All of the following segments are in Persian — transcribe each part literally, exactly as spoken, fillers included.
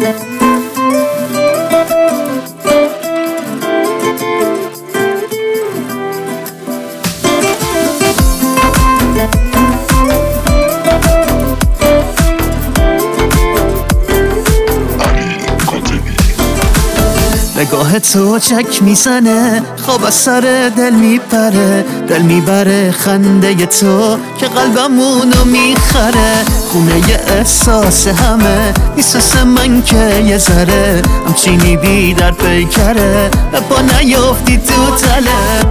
نگاه تو چک میزنه، خواب از سر دل میپره، دل میبره خنده تو که قلبمونو میخره. خونه ی احساس همه میسوس من که یه ذره همچینی بی در پیکره، با نیافتی تو تله.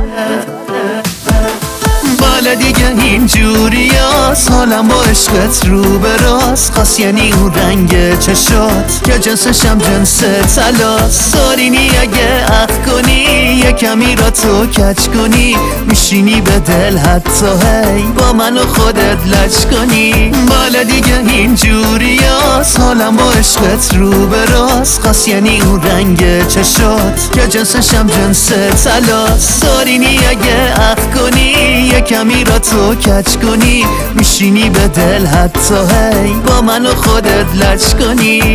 بالا دیگه اینجوری هست، حالم با عشقت رو به راست خواست، یعنی اون رنگ چشات که جنسشم جنس تلاست. سارینی اگه عقل کنی یه کمی را تو کچ کنی، میشینی به دل حتی هی با من و خودت لچ کنی. بالا دیگه اینجوری هست، حالم با عشقت رو به راست خواست، یعنی اون رنگ چشات که جنسشم جنس تلاست. سارینی اگه عقل کنی یه کمی را تو کچ کنی، میشینی به دل حتی هی با من و خودت لچ کنی.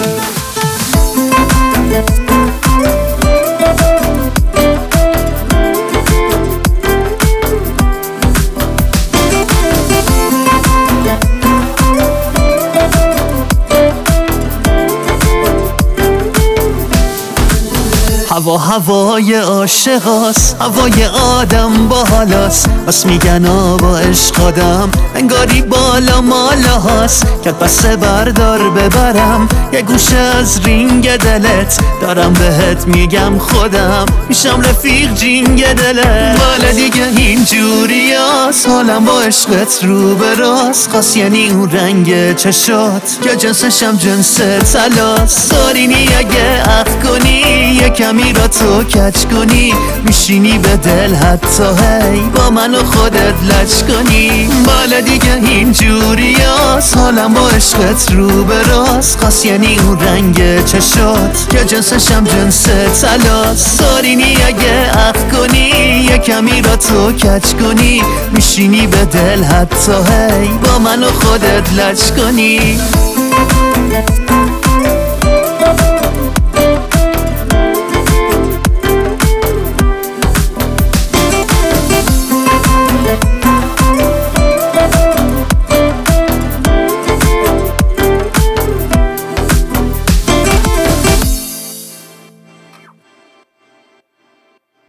هوا هوای عاشقاست، هوای آدم با حالاست، بس میگن با عشق آدم انگاری بالا مالا هاست. که پس بردار ببرم یه گوشه از رینگ دلت، دارم بهت میگم خودم میشم رفیق جینگ دلت. بالا دیگه اینجوری هست، حالم با عشقت رو به راست خواست، یعنی اون رنگ چشات که جنسشم جنس تلاست. سارینی اگه عقل کنی یه کمی را تو کچ کنی، میشینی به دل حتی هی با من و خودت لچ کنی. بالا دیگه اینجوری هست، حالم با عشقت رو به راست خواست، یعنی اون رنگ چشات که جنسشم جنس تلاست. سارینی اگه عقل کنی یه کمی را تو کچ کنی، میشینی به دل حتی هی با من و خودت لچ کنی.